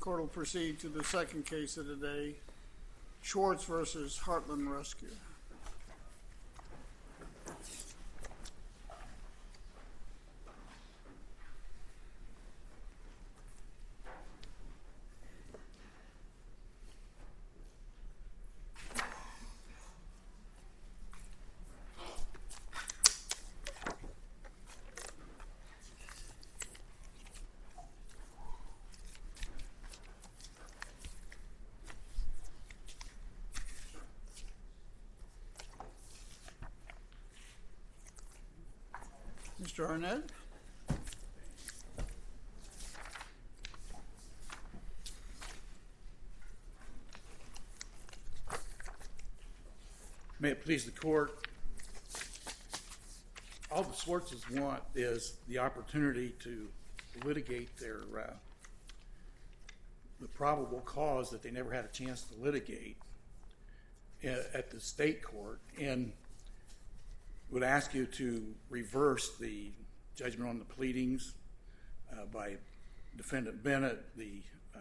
Court will proceed to the second case of the day, Schwartz versus Heartland Rescue. Mr. Arnett? May it please the court, all the Schwartzes want is the opportunity to litigate the probable cause that they never had a chance to litigate at the state court, and would ask you to reverse the judgment on the pleadings by Defendant Bennett, the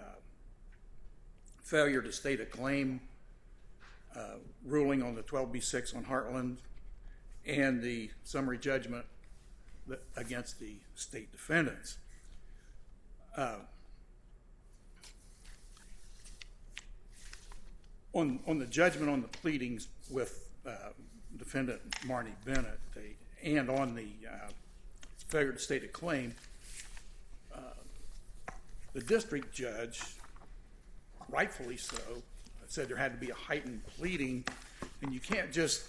failure to state a claim ruling on the 12B6 on Heartland, and the summary judgment against the state defendants. On the judgment on the pleadings with Defendant Marnie Bennett, and on the failure to state a claim, the district judge, rightfully so, said there had to be a heightened pleading, and you can't just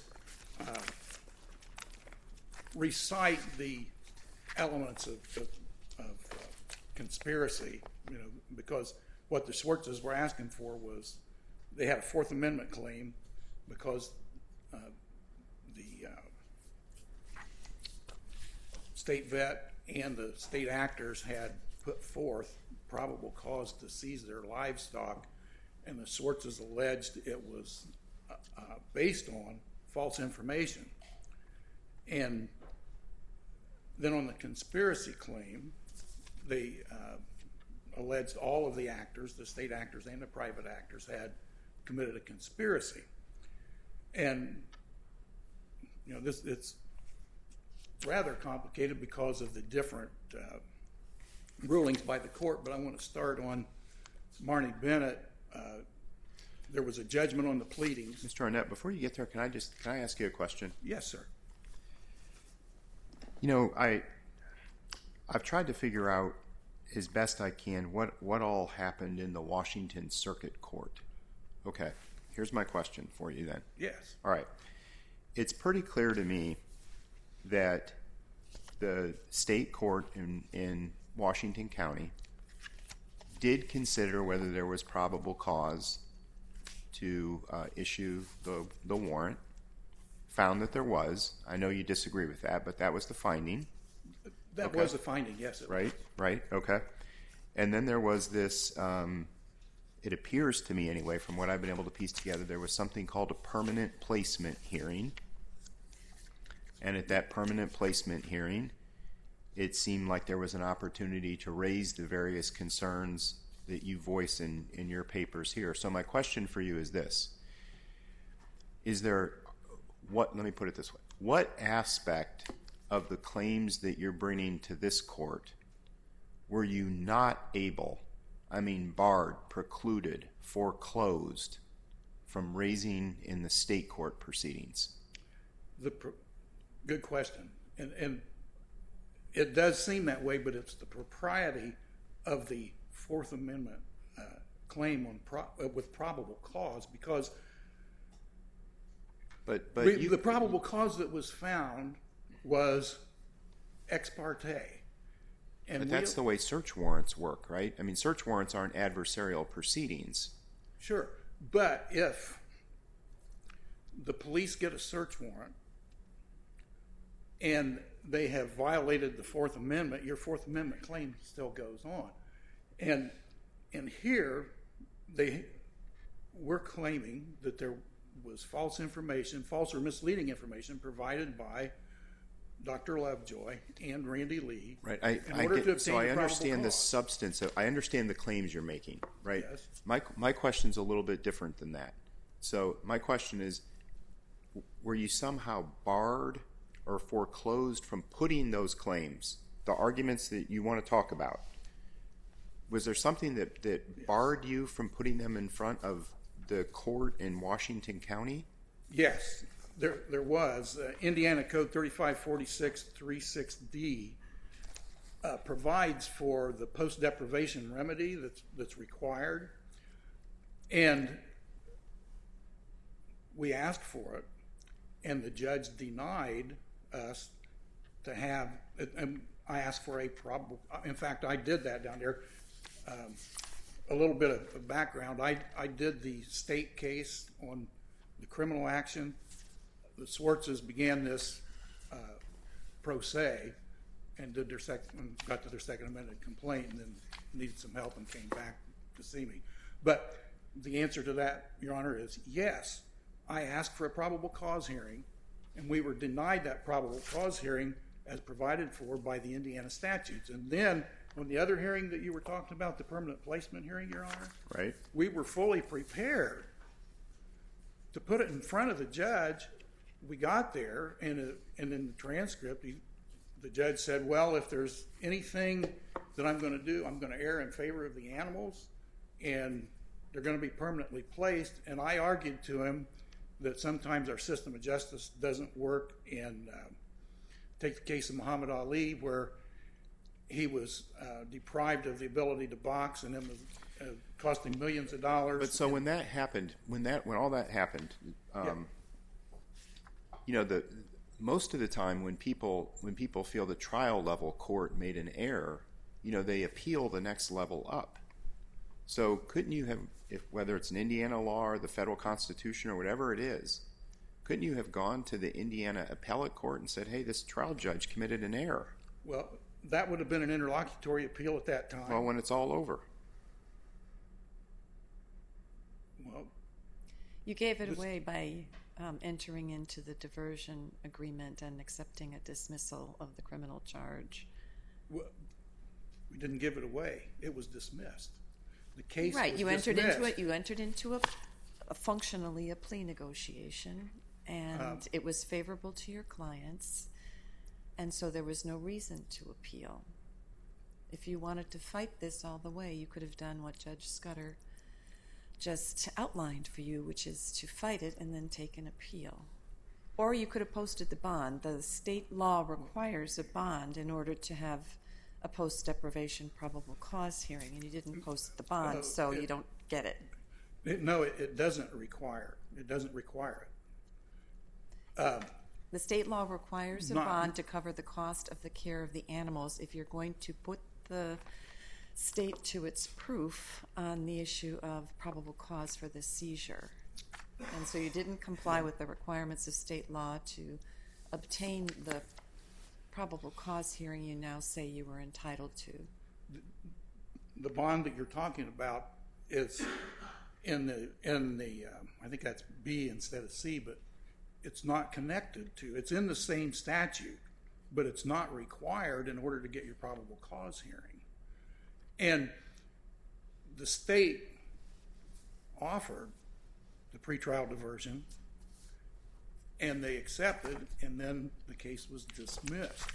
recite the elements of conspiracy, because what the Schwartzes were asking for was they had a Fourth Amendment claim because the state vet and the state actors had put forth probable cause to seize their livestock, and the Schwartzes alleged it was based on false information. And then on the conspiracy claim, they alleged all of the actors, the state actors and the private actors, had committed a conspiracy. And it's rather complicated because of the different rulings by the court, but I want to start on Marnie Bennett. There was a judgment on the pleadings. Mr. Arnett, before you get there, can I ask you a question? Yes, sir. I've tried to figure out as best I can what all happened in the Washington Circuit Court. Okay, here's my question for you then. Yes. All right. It's pretty clear to me that the state court in Washington County did consider whether there was probable cause to issue the warrant, found that there was. I know you disagree with that, but that was the finding. That was the finding, yes. Right, okay. And then there was this, it appears to me anyway, from what I've been able to piece together, there was something called a permanent placement hearing. And at that permanent placement hearing, it seemed like there was an opportunity to raise the various concerns that you voice in your papers here. So my question for you is this. Let me put it this way. What aspect of the claims that you're bringing to this court were you not able, barred, precluded, foreclosed from raising in the state court proceedings? Good question. And it does seem that way, but it's the propriety of the Fourth Amendment claim with probable cause, because the probable cause that was found was ex parte. But that's the way search warrants work, right? Search warrants aren't adversarial proceedings. Sure, but if the police get a search warrant and they have violated the Fourth Amendment, your Fourth Amendment claim still goes on. And here, we're claiming that there was false or misleading information provided by Dr. Lovejoy and Randy Lee. Right. In order to obtain so I the probable understand the cause. substance. I understand the claims you're making, right? Yes. My question's a little bit different than that. So my question is, were you somehow barred or foreclosed from putting those claims, the arguments that you want to talk about? Was there something that barred you from putting them in front of the court in Washington County? Yes, there was. Indiana Code 3546-36D provides for the post-deprivation remedy that's required, and we asked for it, and the judge denied us to have, and I asked for a probable, in fact, I did that down there. A little bit of background, I did the state case on the criminal action. The Swartzes began this pro se and got to their second amendment complaint, and then needed some help and came back to see me. But the answer to that, Your Honor, is yes. I asked for a probable cause hearing, and we were denied that probable cause hearing as provided for by the Indiana statutes. And then on the other hearing that you were talking about, the permanent placement hearing, Your Honor, Right. we were fully prepared to put it in front of the judge. We got there, and in the transcript, the judge said, well, if there's anything that I'm going to do, I'm going to err in favor of the animals, and they're going to be permanently placed. And I argued to him that sometimes our system of justice doesn't work. And take the case of Muhammad Ali, where he was deprived of the ability to box, and it was costing millions of dollars. But so when that happened, when all that happened, you know, most of the time when people feel the trial level court made an error, you know, they appeal the next level up. So couldn't you have, whether it's an Indiana law or the federal constitution or whatever it is, couldn't you have gone to the Indiana appellate court and said, hey, this trial judge committed an error? Well, that would have been an interlocutory appeal at that time. Well, when it's all over. Well, You gave it away by entering into the diversion agreement and accepting a dismissal of the criminal charge. we didn't give it away. It was dismissed. The case Right, was you dismissed. entered into it. You entered into a functionally a plea negotiation, and it was favorable to your clients, and so there was no reason to appeal. If you wanted to fight this all the way, you could have done what Judge Scudder just outlined for you, which is to fight it and then take an appeal. Or you could have posted the bond. The state law requires a bond in order to have a post-deprivation probable cause hearing, and you didn't post the bond, so you don't get it. It doesn't require. It doesn't require it. The state law requires a bond to cover the cost of the care of the animals if you're going to put the state to its proof on the issue of probable cause for the seizure. And so you didn't comply with the requirements of state law to obtain the probable cause hearing you now say you were entitled to. The bond that you're talking about is in the I think that's B instead of C, but it's not connected to. It's in the same statute, but it's not required in order to get your probable cause hearing. And the state offered the pretrial diversion, and they accepted, and then the case was dismissed.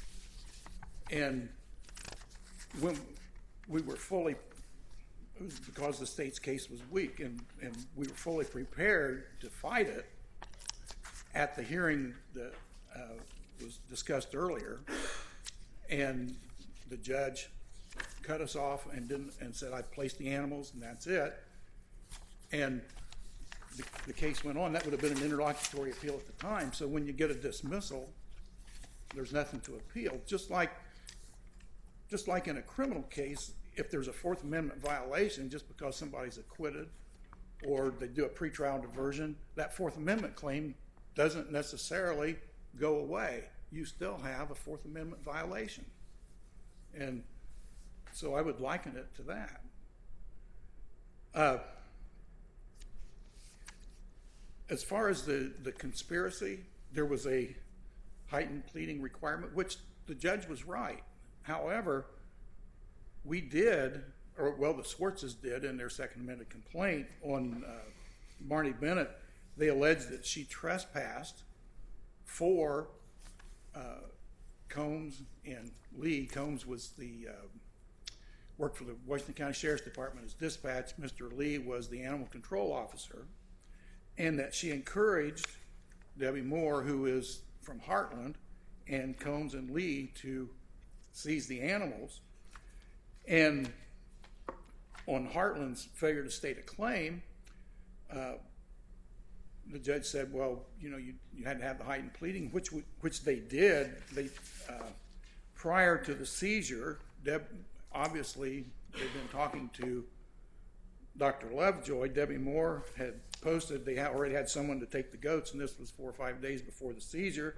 And when we were fully, it was because the state's case was weak, and we were fully prepared to fight it at the hearing that was discussed earlier, and the judge cut us off and said, I placed the animals and that's it. And the case went on. That would have been an interlocutory appeal at the time. So when you get a dismissal, there's nothing to appeal. Just like in a criminal case, if there's a Fourth Amendment violation, just because somebody's acquitted or they do a pretrial diversion, that Fourth Amendment claim doesn't necessarily go away. You still have a Fourth Amendment violation. And so I would liken it to that. As far as the conspiracy, there was a heightened pleading requirement, which the judge was right. However, we did, or well, the Swartzes did in their second amended complaint on Marnie Bennett. They alleged that she trespassed for Combs and Lee. Combs was worked for the Washington County Sheriff's Department as dispatch. Mr. Lee was the animal control officer, and that she encouraged Debbie Moore, who is from Heartland, and Combs and Lee to seize the animals. And on Heartland's failure to state a claim, the judge said, well, you had to have the heightened pleading, which they did. They prior to the seizure, obviously they've been talking to Dr. Lovejoy. Debbie Moore had posted they already had someone to take the goats, and this was 4 or 5 days before the seizure.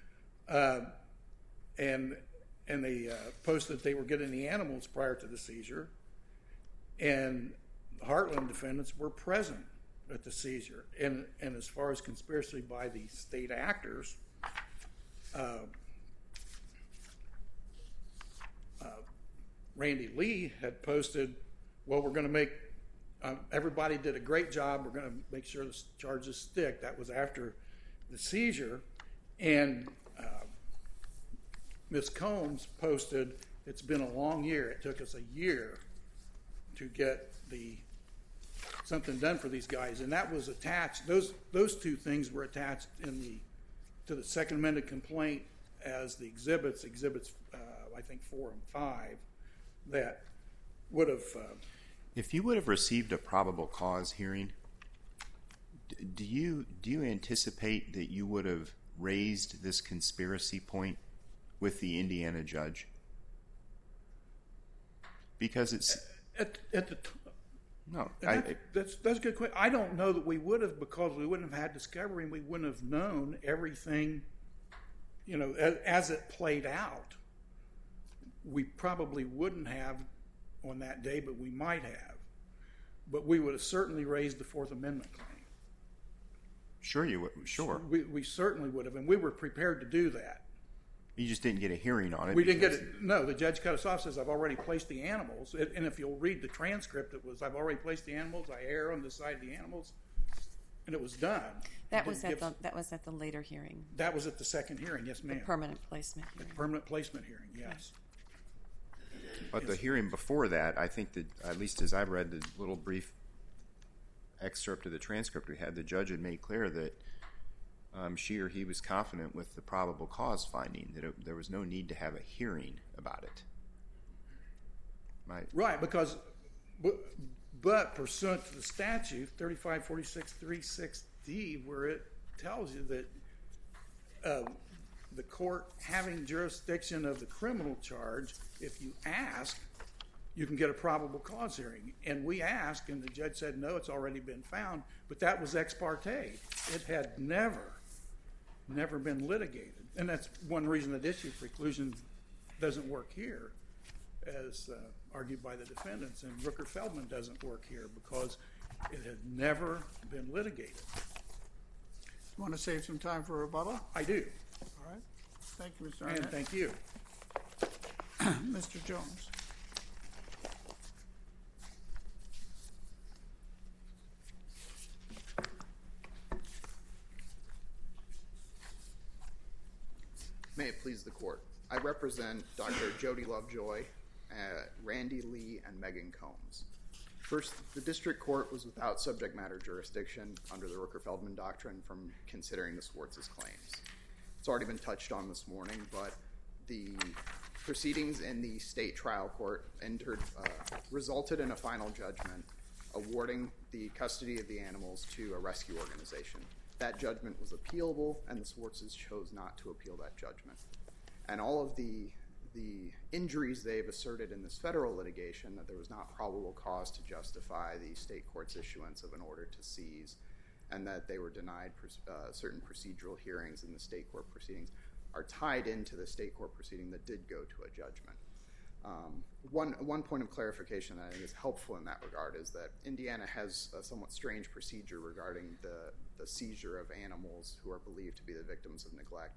And they posted they were getting the animals prior to the seizure, and Heartland defendants were present at the seizure. And as far as conspiracy by the state actors, Randy Lee had posted, well, we're going to make, everybody did a great job, we're going to make sure the charges stick. That was after the seizure. And Ms. Combs posted, it's been a long year. It took us a year to get something done for these guys. And that was attached, those two things were attached to the second amended complaint as the exhibits, I think 4 and 5, that would have... If you would have received a probable cause hearing, do you anticipate that you would have raised this conspiracy point with the Indiana judge? Because it's... No. That's a good question. I don't know that we would have, because we wouldn't have had discovery and we wouldn't have known everything, as it played out. We probably wouldn't have on that day, but we might have. But we would have certainly raised the Fourth Amendment claim. Sure you would. Sure. We certainly would have, and we were prepared to do that. You just didn't get a hearing on it. We didn't get it. No, the judge cut us off, says, I've already placed the animals. And if you'll read the transcript, it was, I've already placed the animals, I err on the side of the animals, and it was done. That was at the later hearing. That was at the second hearing, yes, ma'am. The permanent placement hearing. The permanent placement hearing, yes. But the hearing before that, I think that, at least as I've read the little brief excerpt of the transcript we had, the judge had made clear that she or he was confident with the probable cause finding, that there was no need to have a hearing about it. Right, because, but pursuant to the statute, 3546.36D, where it tells you that the court having jurisdiction of the criminal charge, if you ask, you can get a probable cause hearing. And we asked, and the judge said, no, it's already been found, but that was ex parte. It had never been litigated. And that's one reason that issue preclusion doesn't work here, as argued by the defendants. And Rooker-Feldman doesn't work here because it had never been litigated. You want to save some time for rebuttal? I do. All right. Thank you, Mr. Arnett. And thank you. Mr. Jones. May it please the court. I represent Dr. Jody Lovejoy, Randy Lee, and Megan Combs. First, the district court was without subject matter jurisdiction under the Rooker-Feldman doctrine from considering the Swartz's claims. It's already been touched on this morning, but the proceedings in the state trial court resulted in a final judgment awarding the custody of the animals to a rescue organization. That judgment was appealable, and the Swartzes chose not to appeal that judgment. And all of the injuries they've asserted in this federal litigation, that there was not probable cause to justify the state court's issuance of an order to seize, and that they were denied certain procedural hearings in the state court proceedings, are tied into the state court proceeding that did go to a judgment. One point of clarification that I think is helpful in that regard is that Indiana has a somewhat strange procedure regarding the seizure of animals who are believed to be the victims of neglect.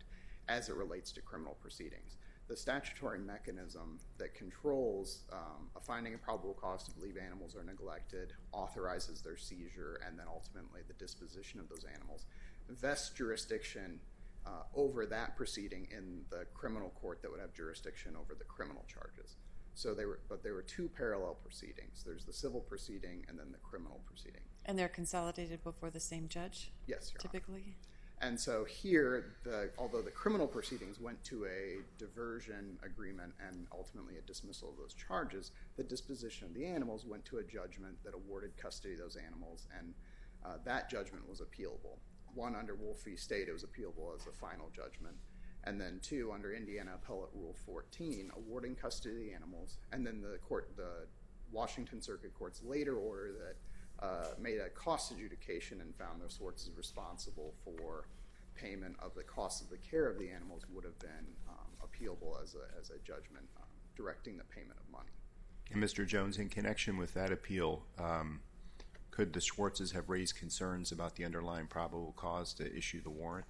as it relates to criminal proceedings. The statutory mechanism that controls a finding of probable cause to believe animals are neglected, authorizes their seizure, and then ultimately the disposition of those animals, vests jurisdiction over that proceeding in the criminal court that would have jurisdiction over the criminal charges. So there were two parallel proceedings. There's the civil proceeding and then the criminal proceeding. And they're consolidated before the same judge? Yes, Your Honor. Typically? And so here, although the criminal proceedings went to a diversion agreement and ultimately a dismissal of those charges, the disposition of the animals went to a judgment that awarded custody of those animals, and that judgment was appealable. One, under Wolf v. State, it was appealable as a final judgment. And then two, under Indiana Appellate Rule 14, awarding custody of the animals. And then the Washington Circuit Court's later order that made a cost adjudication and found the Swartz responsible for payment of the cost of the care of the animals would have been appealable as a judgment directing the payment of money. And Mr. Jones, in connection with that appeal, could the Schwartzes have raised concerns about the underlying probable cause to issue the warrant?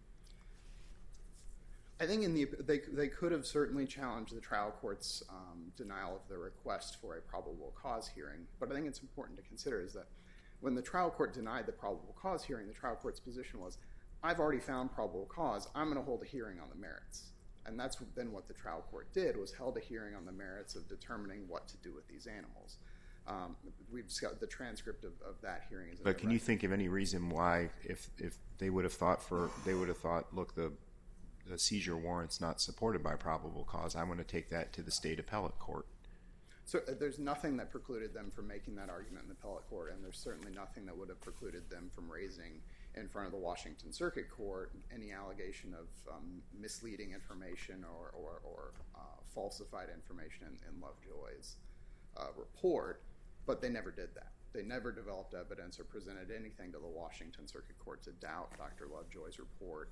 I think they could have certainly challenged the trial court's denial of the request for a probable cause hearing, but I think it's important to consider is that when the trial court denied the probable cause hearing, the trial court's position was, I've already found probable cause, I'm going to hold a hearing on the merits. And that's then what the trial court did, was held a hearing on the merits of determining what to do with these animals. We've just got the transcript of that hearing. But can you think of any reason why, if they would have thought, look, the seizure warrant's not supported by probable cause, I want to take that to the state appellate court? So there's nothing that precluded them from making that argument in the appellate court, and there's certainly nothing that would have precluded them from raising in front of the Washington Circuit Court any allegation of misleading information or falsified information in Lovejoy's report, but they never did that. They never developed evidence or presented anything to the Washington Circuit Court to doubt Dr. Lovejoy's report,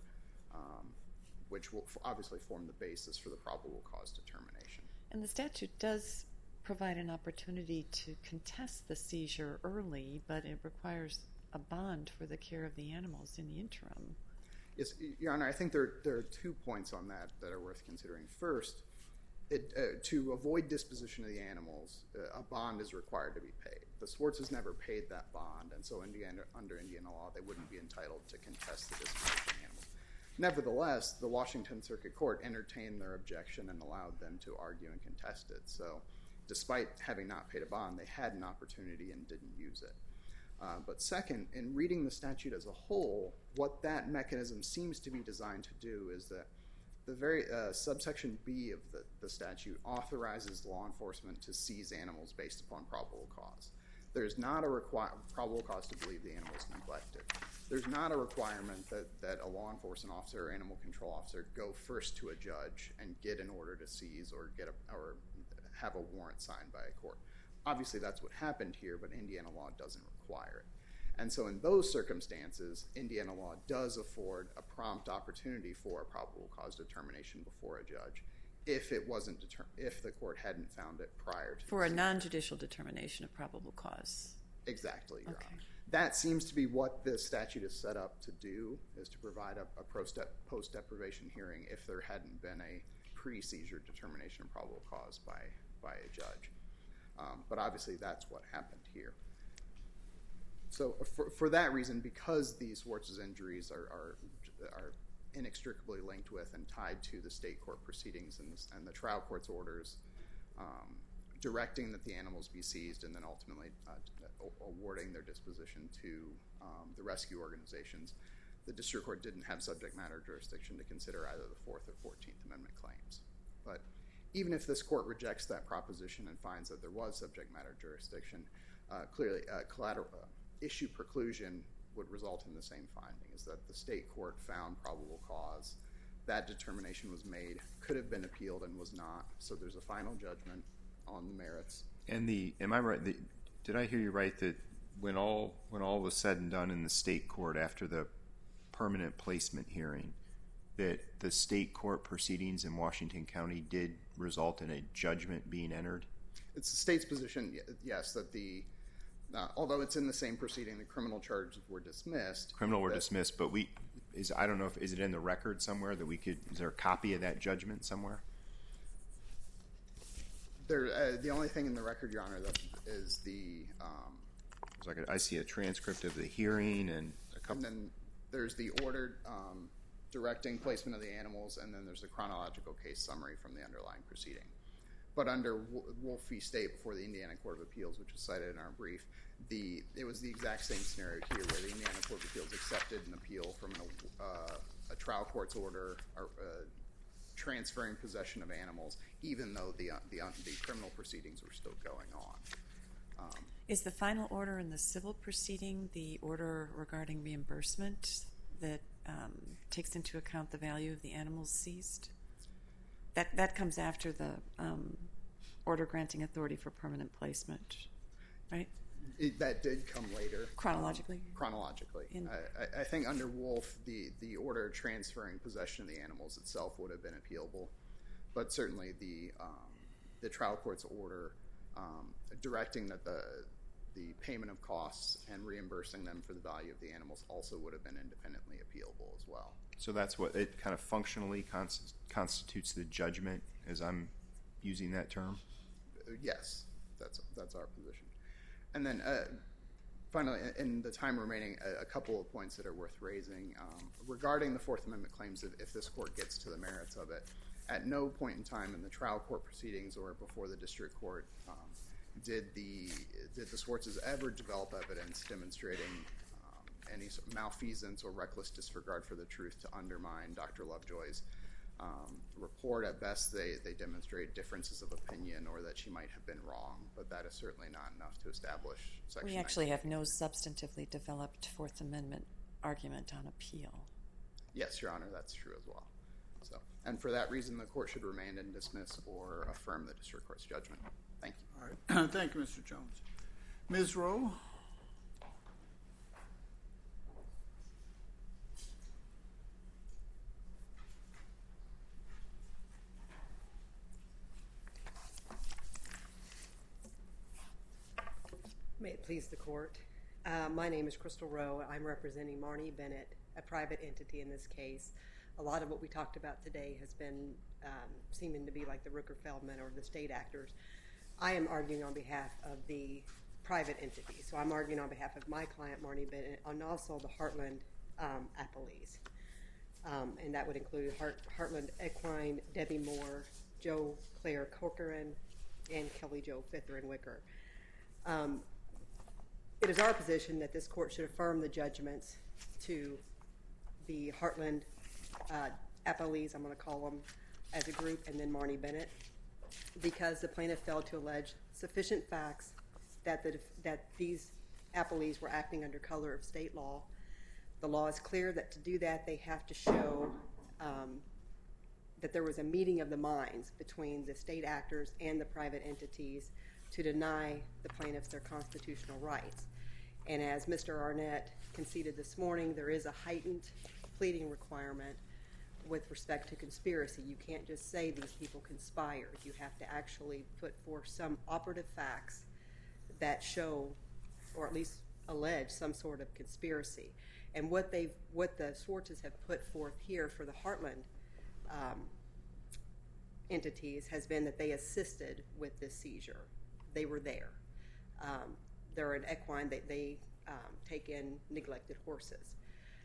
which will obviously form the basis for the probable cause determination. And the statute does provide an opportunity to contest the seizure early, but it requires a bond for the care of the animals in the interim. Yes, Your Honor, I think there are 2 points on that are worth considering. First, to avoid disposition of the animals, a bond is required to be paid. The Swartzes never paid that bond, and so under Indiana law, they wouldn't be entitled to contest the disposition of the animals. Nevertheless, the Washington Circuit Court entertained their objection and allowed them to argue and contest it. So despite having not paid a bond, they had an opportunity and didn't use it. But second, in reading the statute as a whole, what that mechanism seems to be designed to do is that the very subsection B of the statute authorizes law enforcement to seize animals based upon probable cause. There's not a probable cause to believe the animal is neglected. There's not a requirement that a law enforcement officer or animal control officer go first to a judge and get an order to seize or have a warrant signed by a court. Obviously, that's what happened here, but Indiana law doesn't require it. And so in those circumstances, Indiana law does afford a prompt opportunity for a probable cause determination before a judge if the court hadn't found it prior to for a non-judicial determination of probable cause. Exactly, Your Okay. Honor. That seems to be what the statute is set up to do, is to provide a post-deprivation hearing if there hadn't been a pre-seizure determination of probable cause by a judge. But obviously that's what happened here. So for that reason, because these Swartz's injuries are inextricably linked with and tied to the state court proceedings and the trial court's orders directing that the animals be seized and then ultimately awarding their disposition to the rescue organizations, the district court didn't have subject matter jurisdiction to consider either the 4th or 14th Amendment claims. But even if this court rejects that proposition and finds that there was subject matter jurisdiction, clearly collateral issue preclusion would result in the same finding, is that the state court found probable cause, that determination was made, could have been appealed and was not, so there's a final judgment on the merits. And am I right, did I hear you right that when all was said and done in the state court after the permanent placement hearing, that the state court proceedings in Washington County did result in a judgment being entered? It's the state's position, yes, that although it's in the same proceeding, the criminal charges were dismissed. Criminal were dismissed, but I don't know if is it in the record somewhere that we could? Is there a copy of that judgment somewhere? The only thing in the record, Your Honor, that is the. It's like I see a transcript of the hearing and a couple. And then there's the order directing placement of the animals, and then there's a chronological case summary from the underlying proceeding. But under Wolf v. State before the Indiana Court of Appeals, which is cited in our brief, it was the exact same scenario here, where the Indiana Court of Appeals accepted an appeal from a trial court's order transferring possession of animals, even though the criminal proceedings were still going on. Is the final order in the civil proceeding the order regarding reimbursement that takes into account the value of the animals seized? That comes after the order granting authority for permanent placement, right? That did come later. Chronologically? Chronologically. I think under Wolf, the order transferring possession of the animals itself would have been appealable, but certainly the trial court's order directing that the payment of costs and reimbursing them for the value of the animals also would have been independently appealable as well. So that's what it kind of functionally constitutes the judgment, as I'm using that term? Yes, that's our position. And then finally, in the time remaining, a couple of points that are worth raising. Regarding the Fourth Amendment claims, if this court gets to the merits of it, at no point in time in the trial court proceedings or before the district court did the Swartzes ever develop evidence demonstrating any sort of malfeasance or reckless disregard for the truth to undermine Dr. Lovejoy's report. At best, they demonstrate differences of opinion or that she might have been wrong, but that is certainly not enough to establish Section 19. We actually have no substantively developed Fourth Amendment argument on appeal. Yes, Your Honor, that's true as well. So, and for that reason, the court should remain and dismiss or affirm the district court's judgment. Thank you. All right. Thank you, Mr. Jones. Ms. Rowe? May it please the court. My name is Crystal Rowe. I'm representing Marnie Bennett, a private entity in this case. A lot of what we talked about today has been seeming to be like the Rooker-Feldman or the state actors. I am arguing on behalf of the private entity. So I'm arguing on behalf of my client, Marnie Bennett, and also the Heartland appellees. And that would include Heartland Equine, Debbie Moore, Joe Claire Corcoran, and Kelly Jo Fitherin-Wicker. It is our position that this court should affirm the judgments to the Heartland appellees, I'm going to call them as a group, and then Marnie Bennett, because the plaintiff failed to allege sufficient facts that these appellees were acting under color of state law. The law is clear that to do that, they have to show that there was a meeting of the minds between the state actors and the private entities to deny the plaintiffs their constitutional rights. And as Mr. Arnett conceded this morning, there is a heightened pleading requirement with respect to conspiracy. You can't just say these people conspired. You have to actually put forth some operative facts that show, or at least allege, some sort of conspiracy. And what the Swartzes have put forth here for the Heartland entities has been that they assisted with this seizure. They were there. They're an equine. They take in neglected horses.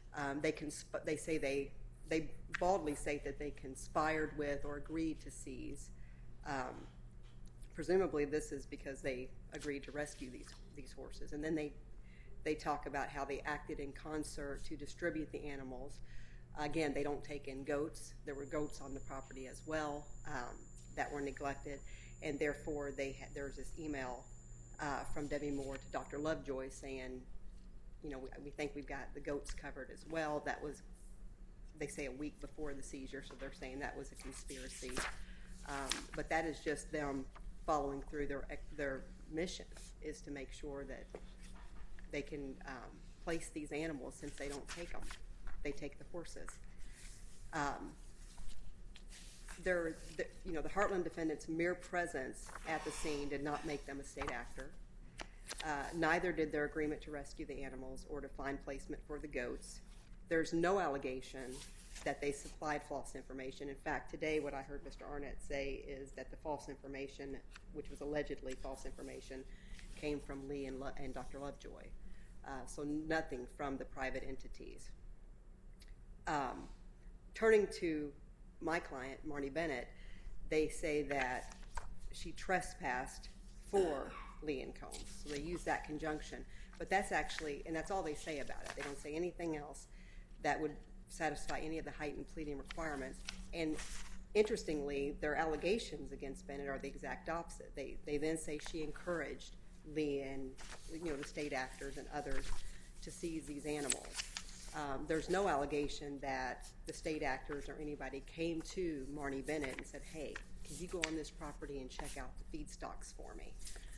They baldly say that they conspired with or agreed to seize. Presumably, this is because they agreed to rescue these horses. And then they talk about how they acted in concert to distribute the animals. Again, they don't take in goats. There were goats on the property as well that were neglected. And therefore, there's this email from Debbie Moore to Dr. Lovejoy saying, we think we've got the goats covered as well. That was, they say, a week before the seizure, so they're saying that was a conspiracy. But that is just them following through their mission, is to make sure that they can place these animals since they don't take them. They take the horses. The Heartland defendants' mere presence at the scene did not make them a state actor. Neither did their agreement to rescue the animals or to find placement for the goats. There's no allegation that they supplied false information. In fact, today what I heard Mr. Arnett say is that the false information, which was allegedly false information, came from Lee and Dr. Lovejoy. So nothing from the private entities. Turning to my client, Marnie Bennett, they say that she trespassed for Lee and Combs. So they use that conjunction. But that's actually, and that's all they say about it. They don't say anything else that would satisfy any of the heightened pleading requirements. And interestingly, their allegations against Bennett are the exact opposite. They then say she encouraged Lee and the state actors and others to seize these animals. There's no allegation that the state actors or anybody came to Marnie Bennett and said, hey, can you go on this property and check out the feedstocks for me?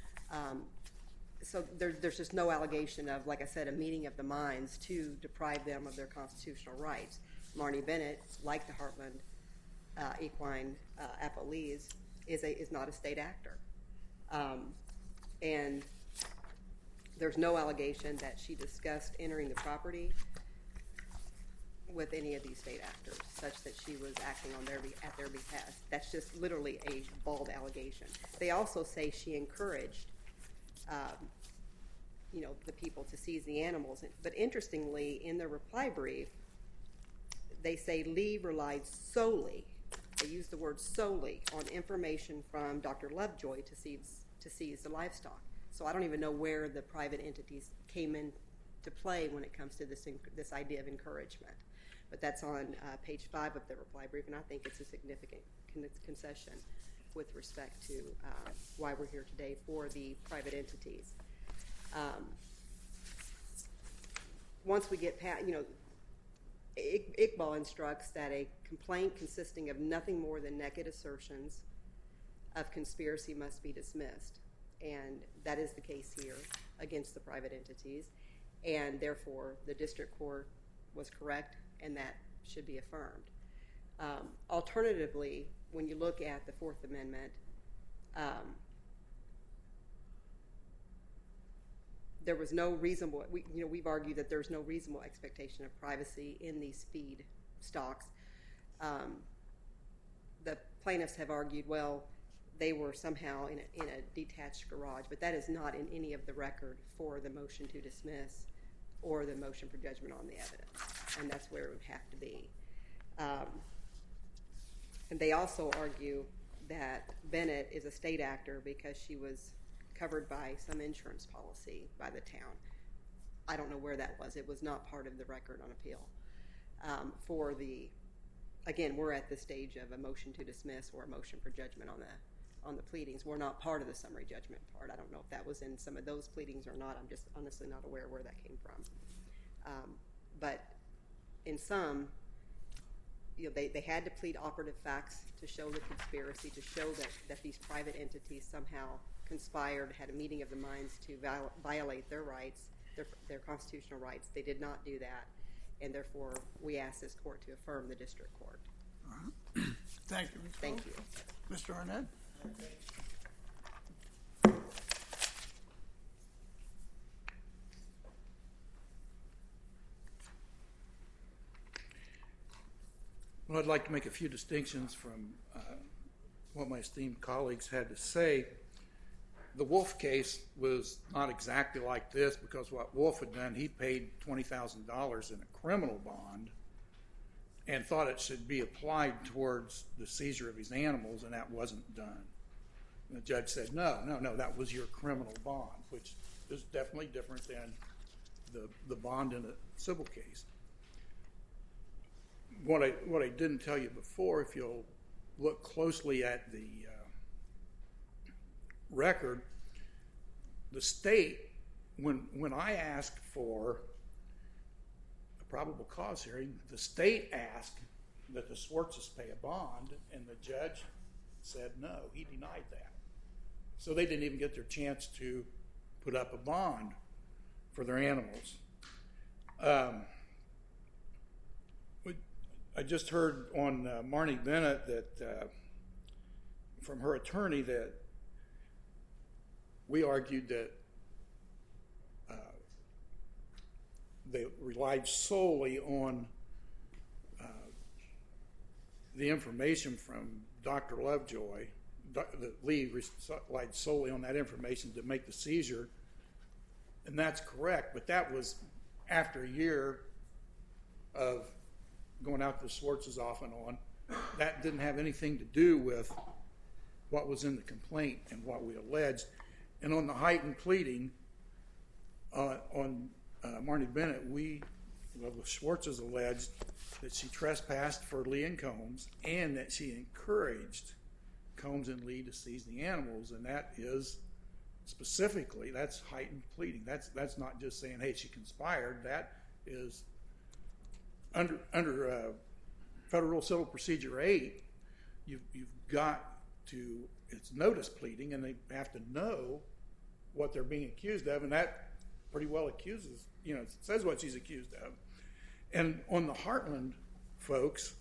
So there's just no allegation of, like I said, a meeting of the minds to deprive them of their constitutional rights. Marnie Bennett, like the Heartland equine appellees, is not a state actor. And there's no allegation that she discussed entering the property with any of these state actors, such that she was acting on at their behest. That's just literally a bald allegation. They also say she encouraged the people to seize the animals. But interestingly, in their reply brief, they say Lee relied solely, they use the word solely, on information from Dr. Lovejoy to seize the livestock. So I don't even know where the private entities came in to play when it comes to this idea of encouragement. But that's on page 5 of the reply brief, and I think it's a significant concession with respect to why we're here today for the private entities. Once we get past, Iqbal instructs that a complaint consisting of nothing more than naked assertions of conspiracy must be dismissed. And that is the case here against the private entities. And therefore, the district court was correct, and that should be affirmed. Alternatively, when you look at the Fourth Amendment, there was no reasonable, we've argued that there's no reasonable expectation of privacy in these feed stocks. The plaintiffs have argued, well, they were somehow in a detached garage, but that is not in any of the record for the motion to dismiss or the motion for judgment on the evidence, and that's where it would have to be. And they also argue that Bennett is a state actor because she was covered by some insurance policy by the town. I don't know where that was. It was not part of the record on appeal. Again, we're at the stage of a motion to dismiss or a motion for judgment on the pleadings. We're not part of the summary judgment part. I don't know if that was in some of those pleadings or not. I'm just honestly not aware where that came from. But in some, they had to plead operative facts to show the conspiracy, to show that these private entities somehow conspired, had a meeting of the minds to violate their rights, their constitutional rights. They did not do that, and therefore we ask this court to affirm the district court. Thank you, Ms. Thank Cole. you. Mr. Arnett? Well, I'd like to make a few distinctions from what my esteemed colleagues had to say. The Wolf case was not exactly like this because what Wolf had done, he paid $20,000 in a criminal bond and thought it should be applied towards the seizure of his animals, and that wasn't done. And the judge said, no, that was your criminal bond, which is definitely different than the bond in a civil case. What I didn't tell you before, if you'll look closely at the record, the state, when I asked for a probable cause hearing, the state asked that the Swartzes pay a bond, and the judge said no, he denied that. So they didn't even get their chance to put up a bond for their animals. I just heard on Marnie Bennett that from her attorney that we argued that they relied solely on the information from Dr. Lovejoy. Lee relied solely on that information to make the seizure, and that's correct, but that was after a year of going out to the Swartz's off and on. That didn't have anything to do with what was in the complaint and what we alleged. And on the heightened pleading, on Marnie Bennett, the Swartz's alleged that she trespassed for Lee and Combs and that she encouraged Combs and Lee to seize the animals, and that is specifically, that's heightened pleading. That's not just saying, hey, she conspired. That is under Federal Rule Civil Procedure 8, you've got to, it's notice pleading, and they have to know what they're being accused of, and that pretty well accuses, it says what she's accused of. And on the Heartland folks,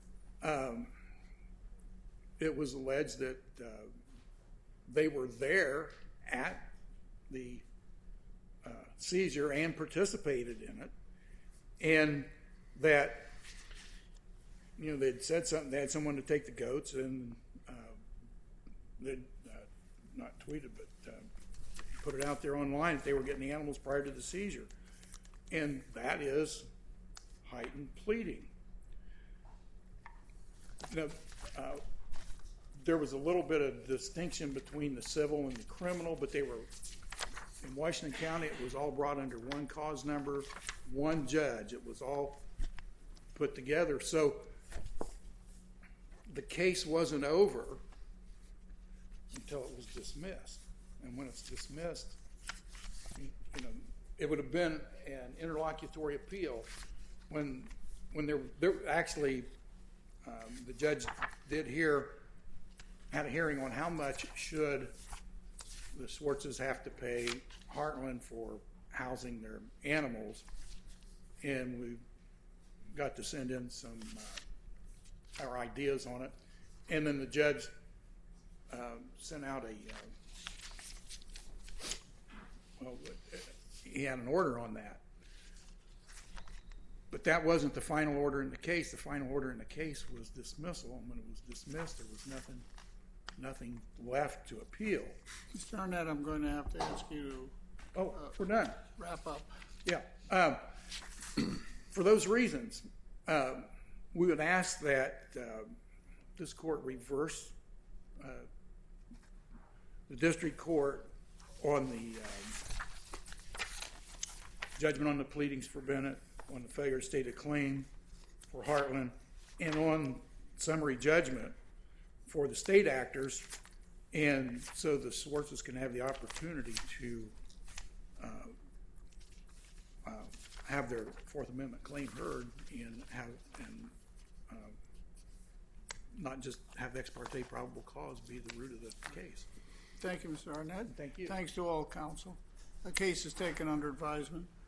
it was alleged that they were there at the seizure and participated in it, and that they'd said something, they had someone to take the goats, and they'd not tweeted, but put it out there online that they were getting the animals prior to the seizure. And that is heightened pleading. There was a little bit of distinction between the civil and the criminal, but they were, in Washington County, it was all brought under one cause number, one judge. It was all put together. So the case wasn't over until it was dismissed. And when it's dismissed, it would have been an interlocutory appeal when there actually the judge had a hearing on how much should the Swartzes have to pay Heartland for housing their animals, and we got to send in some our ideas on it, and then the judge sent out he had an order on that. But that wasn't the final order in the case. The final order in the case was dismissal, and when it was dismissed, there was nothing left to appeal. Mr. Arnett, I'm going to have to ask you to we're done. wrap up. Yeah. For those reasons, we would ask that this court reverse the district court on the judgment on the pleadings for Bennett, on the failure to state a claim for Heartland, and on summary judgment for the state actors, and so the Swartzes can have the opportunity to have their Fourth Amendment claim heard and not just have ex parte probable cause be the root of the case. Thank you, Mr. Arnett. Thank you. Thanks to all counsel. The case is taken under advisement.